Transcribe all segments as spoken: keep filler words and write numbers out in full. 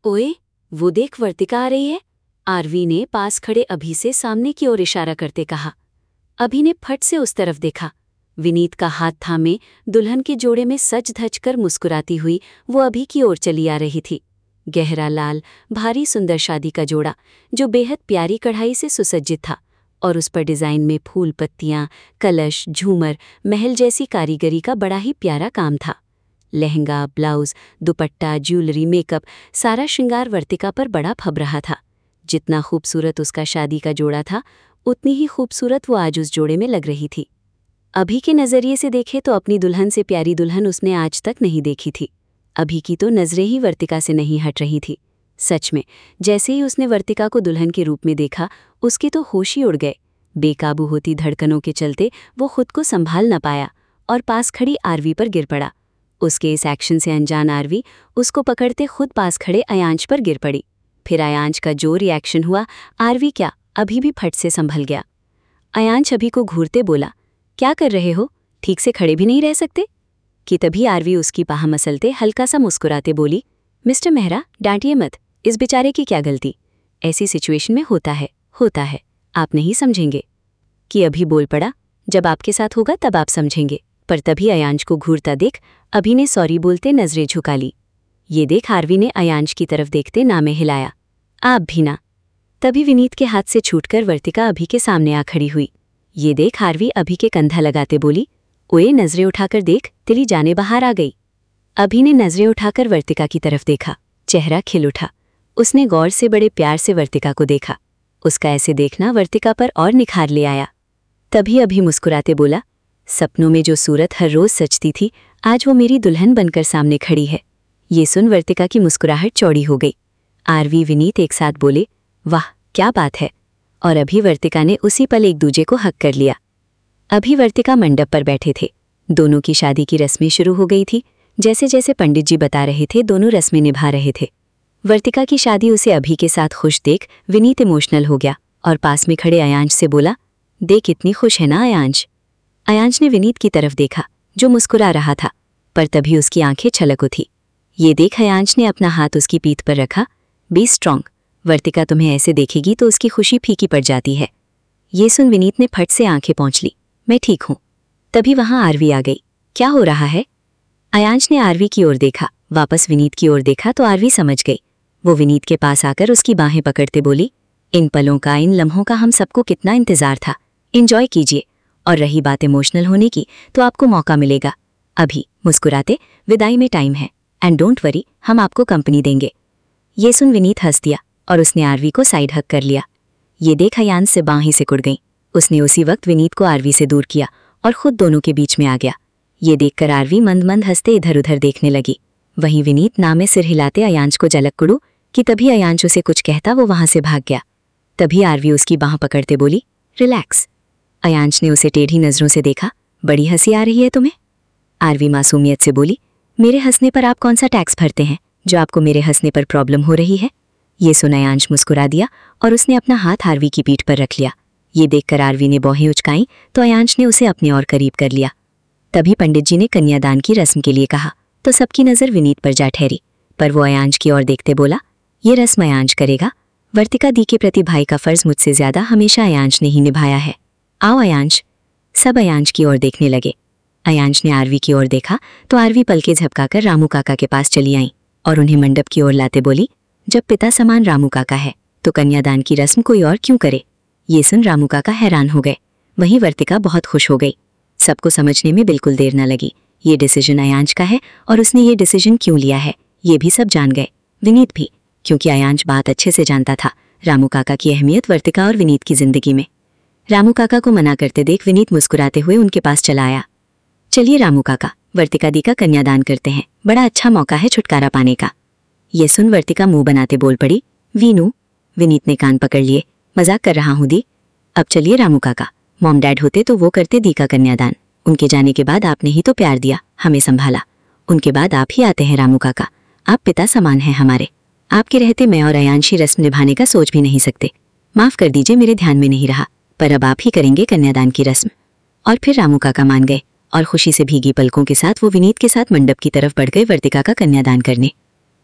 ओए, वो देख वर्तिका आ रही है। आरवी ने पास खड़े अभी से सामने की ओर इशारा करते कहा। अभी ने फट से उस तरफ देखा। विनीत का हाथ थामे दुल्हन के जोड़े में सज धज कर मुस्कुराती हुई वो अभी की ओर चली आ रही थी। गहरा लाल भारी सुंदर शादी का जोड़ा जो बेहद प्यारी कढ़ाई से सुसज्जित था और उस पर डिज़ाइन में फूल पत्तियां, कलश, झूमर, महल जैसी कारीगरी का बड़ा ही प्यारा काम था। Lehenga, blouse, dupatta, jewellery, makeup, सारा श्रृंगार वर्तिका पर बड़ा फब रहा था। जितना खूबसूरत उसका शादी का जोड़ा था उतनी ही खूबसूरत वो आज उस जोड़े में लग रही थी। अभी के नज़रिए से देखे तो अपनी दुल्हन से प्यारी दुल्हन उसने आज तक नहीं देखी थी। अभी की तो नज़रें ही वर्तिका से नहीं हट रही थी। सच में जैसे ही उसने वर्तिका को दुल्हन के रूप में देखा उसके तो होश ही उड़ गए। बेकाबू होती धड़कनों के चलते वो खुद को संभाल न पाया और पास खड़ी आरवी पर गिर पड़ा। उसके इस एक्शन से अनजान आरवी उसको पकड़ते खुद पास खड़े अयांश पर गिर पड़ी। फिर अयांश का जो रिएक्शन हुआ, आरवी क्या अभी भी फट से संभल गया। अयांश अभी को घूरते बोला, क्या कर रहे हो, ठीक से खड़े भी नहीं रह सकते? कि तभी आरवी उसकी पाह मसलते हल्का सा मुस्कुराते बोली, मिस्टर मेहरा डांटिए मत, इस बेचारे की क्या गलती, ऐसी सिचुएशन में होता है होता है आप नहीं समझेंगे। कि अभी बोल पड़ा, जब आपके साथ होगा तब आप समझेंगे। पर तभी अयांश को घूरता देख अभी ने सॉरी बोलते नजरें झुका ली। ये देख आरवी ने अयांश की तरफ देखते नामे हिलाया, आप भी ना। तभी विनीत के हाथ से छूटकर वर्तिका अभी के सामने आ खड़ी हुई। ये देख आरवी अभी के कंधा लगाते बोली, ओए नजरें उठाकर देख, तेरी जाने बाहर आ गई। अभी ने नजरें उठाकर वर्तिका की तरफ देखा, चेहरा खिल उठा। उसने गौर से बड़े प्यार से वर्तिका को देखा। उसका ऐसे देखना वर्तिका पर और निखार ले आया। तभी अभी मुस्कुराते बोला, सपनों में जो सूरत हर रोज सजती थी आज वो मेरी दुल्हन बनकर सामने खड़ी है। ये सुन वर्तिका की मुस्कुराहट चौड़ी हो गई। आरवी विनीत एक साथ बोले, वाह क्या बात है। और अभी वर्तिका ने उसी पल एक दूजे को हक कर लिया। अभी वर्तिका मंडप पर बैठे थे। दोनों की शादी की रस्में शुरू हो गई थी। जैसे जैसे पंडित जी बता रहे थे दोनों रस्में निभा रहे थे। वर्तिका की शादी उसे अभी के साथ खुश देख विनीत इमोशनल हो गया और पास में खड़े अयांश से बोला, देख कितनी खुश है ना अयांश। अयांश ने विनीत की तरफ देखा जो मुस्कुरा रहा था, पर तभी उसकी आंखें छलक उठी। ये देख अयांश ने अपना हाथ उसकी पीठ पर रखा, बी स्ट्रॉन्ग, वर्तिका तुम्हें ऐसे देखेगी तो उसकी खुशी फीकी पड़ जाती है। ये सुन विनीत ने फट से आंखें पोंछ ली, मैं ठीक हूँ। तभी वहां आरवी आ गई, क्या हो रहा है? अयांश ने आरवी की ओर देखा, वापस विनीत की ओर देखा तो आरवी समझ गई। वो विनीत के पास आकर उसकी बाहें पकड़ते बोली, इन पलों का, इन लम्हों का हम सबको कितना इंतजार था, एंजॉय कीजिए। और रही बात इमोशनल होने की तो आपको मौका मिलेगा। अभी मुस्कुराते, विदाई में टाइम है, एंड डोंट वरी, हम आपको कंपनी देंगे। ये सुन विनीत हंस दिया और उसने आरवी को साइड हक कर लिया। ये देख अयांश से बाहें सिकुड़ गईं। उसने उसी वक्त विनीत को आरवी से दूर किया और खुद दोनों के बीच में आ गया। ये देखकर आरवी मंद मंद हंसते इधर उधर देखने लगी। वहीं विनीत नाम में सिर हिलाते अयांश को झलक कुड़ू कि तभी अयांश उसे कुछ कहता वो वहां से भाग गया। तभी आरवी उसकी बाह पकड़ते बोली, रिलैक्स। अयांश ने उसे टेढ़ी नजरों से देखा, बड़ी हंसी आ रही है तुम्हें? आरवी मासूमियत से बोली, मेरे हंसने पर आप कौन सा टैक्स भरते हैं जो आपको मेरे हंसने पर प्रॉब्लम हो रही है? ये सुन अयांश मुस्कुरा दिया और उसने अपना हाथ आरवी की पीठ पर रख लिया। ये देखकर आरवी ने बाहें उचकाई तो अयांश ने उसे अपने और करीब कर लिया। तभी पंडित जी ने कन्यादान की रस्म के लिए कहा तो सबकी नज़र विनीत पर जा ठहरी, पर वो अयांश की ओर देखते बोला, ये रस्म अयांश करेगा। वर्तिका दी के प्रति भाई का फर्ज मुझसे ज्यादा हमेशा अयांश ने ही निभाया है। आओ अयांश। सब अयांश की ओर देखने लगे। अयांश ने आरवी की ओर देखा तो आरवी पलके झपकाकर रामू काका के पास चली आई और उन्हें मंडप की ओर लाते बोली, जब पिता समान रामू काका है तो कन्यादान की रस्म कोई और क्यों करे? ये सुन रामू काका हैरान हो गए। वहीं वर्तिका बहुत खुश हो गई। सबको समझने में बिल्कुल देर न लगी। ये डिसीजन अयांश का है और उसने ये डिसीजन क्यों लिया है ये भी सब जान गए, विनीत भी, क्योंकि अयांश बात अच्छे से जानता था रामू काका की अहमियत वर्तिका और विनीत की जिंदगी में। रामू काका को मना करते देख विनीत मुस्कुराते हुए उनके पास चला आया। चलिए रामू काका, वर्तिका दी का कन्यादान करते हैं, बड़ा अच्छा मौका है छुटकारा पाने का। ये सुन वर्तिका मुंह बनाते बोल पड़ी, वीनू। विनीत ने कान पकड़ लिए, मजाक कर रहा हूँ दी। अब चलिए रामू काका, मॉम डैड होते तो वो करते दी का कन्यादान। उनके जाने के बाद आपने ही तो प्यार दिया, हमें संभाला, उनके बाद आप ही आते हैं रामू काका। आप पिता समान हैं हमारे। आपके रहते मैं और अयांशी रस्म निभाने का सोच भी नहीं सकते। माफ कर दीजिए, मेरे ध्यान में नहीं रहा, पर अब आप ही करेंगे कन्यादान की रस्म। और फिर रामू काका मान गए और खुशी से भीगी पलकों के साथ वो विनीत के साथ मंडप की तरफ बढ़ गए वर्तिका का कन्यादान करने।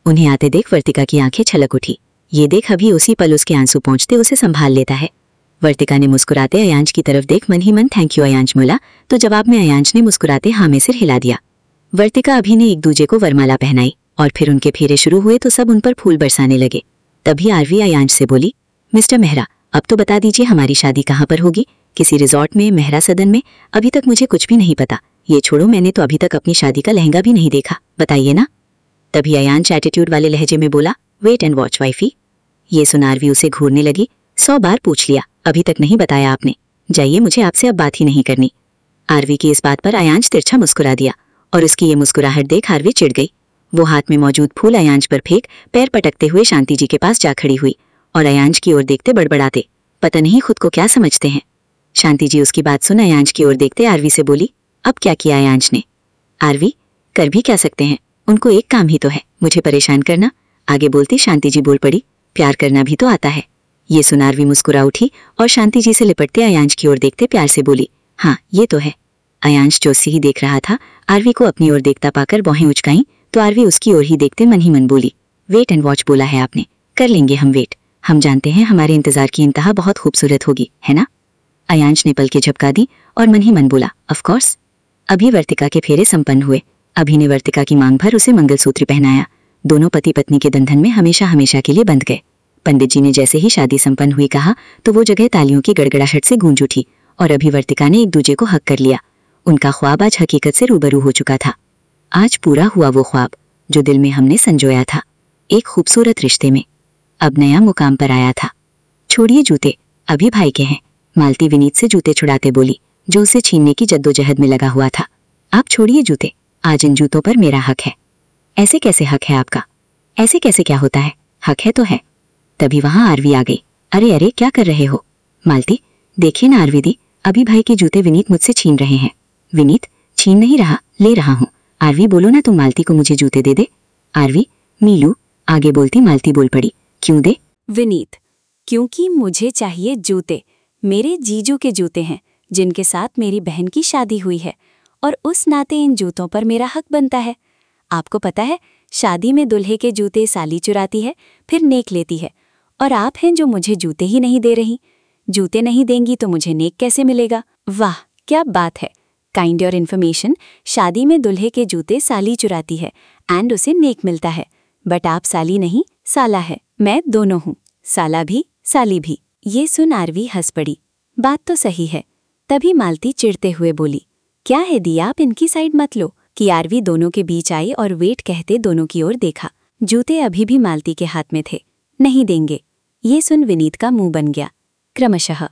उन्हें आते देख वर्तिका की आंखें छलक उठी। ये देख अभी उसी पल उसके आंसू पहुंचते उसे संभाल लेता है। वर्तिका ने मुस्कुराते अयांश की तरफ देख मन ही मन थैंक यू अयांश बोला, तो जवाब में अयांश ने मुस्कुराते हाँ में सिर हिला दिया। वर्तिका अभी ने एक दूजे को वरमाला पहनाई और फिर उनके फेरे शुरू हुए तो सब उन पर फूल बरसाने लगे। तभी आरवी अयांश से बोली, मिस्टर मेहरा, अब तो बता दीजिए हमारी शादी कहाँ पर होगी? किसी रिजॉर्ट में, मेहरा सदन में? अभी तक मुझे कुछ भी नहीं पता। ये छोड़ो, मैंने तो अभी तक अपनी शादी का लहंगा भी नहीं देखा, बताइए ना। तभी अयांश एटीट्यूड वाले लहजे में बोला, वेट एंड वॉच वाइफी। ये सुन आरवी उसे घूरने लगी, सौ बार पूछ लिया, अभी तक नहीं बताया आपने, जाइए, मुझे आपसे अब बात ही नहीं करनी। आरवी की इस बात पर अयांश तिरछा मुस्कुरा दिया और उसकी ये मुस्कुराहट देख आरवी चिढ़ गई। वो हाथ में मौजूद फूल अयांश पर फेंक पैर पटकते हुए शांति जी के पास जा खड़ी हुई और अयांश की ओर देखते बड़बड़ाते, पता नहीं खुद को क्या समझते हैं। शांति जी उसकी बात सुन अयांश की ओर देखते आरवी से बोली, अब क्या किया अयांश ने? आरवी, कर भी क्या सकते हैं, उनको एक काम ही तो है, मुझे परेशान करना। आगे बोलती शांति जी बोल पड़ी, प्यार करना भी तो आता है। ये सुन आरवी मुस्कुरा उठी और शांति जी से लिपटते अयांश की ओर देखते प्यार से बोली, हाँ ये तो है। अयांश जो सी ही देख रहा था, आरवी को अपनी ओर देखता पाकर भौहें उचकाई तो आरवी उसकी ओर ही देखते मन ही मन बोली, वेट एंड वॉच बोला है आपने, कर लेंगे हम वेट। हम जानते हैं हमारे इंतजार की इंतहा बहुत खूबसूरत होगी, है ना? अयांश ने पलकें झपका दी और मन ही मन बोला, ऑफ कोर्स। अभी वर्तिका के फेरे संपन्न हुए। अभी ने वर्तिका की मांग भर उसे मंगलसूत्र पहनाया। दोनों पति पत्नी के बंधन में हमेशा हमेशा के लिए बंध गए। पंडित जी ने जैसे ही शादी संपन्न हुई कहा तो वो जगह तालियों की गड़गड़ाहट से गूंज उठी और अभी वर्तिका ने एक दूजे को हक कर लिया। उनका ख्वाब आज हकीकत से रूबरू हो चुका था। आज पूरा हुआ वो ख्वाब जो दिल में हमने संजोया था, एक खूबसूरत रिश्ते में अब नया मुकाम पर आया था। छोड़िए जूते, अभी भाई के हैं, मालती विनीत से जूते छुड़ाते बोली, जो उसे छीनने की जद्दोजहद में लगा हुआ था। आप छोड़िए जूते, आज इन जूतों पर मेरा हक है। ऐसे कैसे हक है आपका? ऐसे कैसे क्या होता है? हक है तो है। तभी वहां आरवी आ गई। अरे अरे क्या कर रहे हो? मालती, देखिए ना आरवी दी, अभी भाई के जूते विनीत मुझसे छीन रहे हैं। विनीत, छीन नहीं रहा, ले रहा हूँ। आरवी बोलो ना तुम मालती को मुझे जूते दे दे। आरवी, मीलू, आगे बोलती मालती बोल पड़ी, क्यों दे? विनीत, क्योंकि मुझे चाहिए जूते। मेरे जीजू के जूते हैं जिनके साथ मेरी बहन की शादी हुई है और उस नाते इन जूतों पर मेरा हक बनता है। आपको पता है, शादी में दुल्हे के जूते साली चुराती है, फिर नेक लेती है, और आप हैं जो मुझे जूते ही नहीं दे रही। जूते नहीं देंगी तो मुझे नेक कैसे मिलेगा? वाह क्या बात है। काइंड योर इन्फॉर्मेशन, शादी में दुल्हे के जूते साली चुराती है एंड उसे नेक मिलता है, बट आप साली नहीं साला है। मैं दोनों हूँ, साला भी साली भी। ये सुन आरवी हंस पड़ी। बात तो सही है। तभी मालती चिढ़ते हुए बोली, क्या है दी, आप इनकी साइड मत लो। कि आरवी दोनों के बीच आई और वेट कहते दोनों की ओर देखा। जूते अभी भी मालती के हाथ में थे। नहीं देंगे। ये सुन विनीत का मुंह बन गया। क्रमशः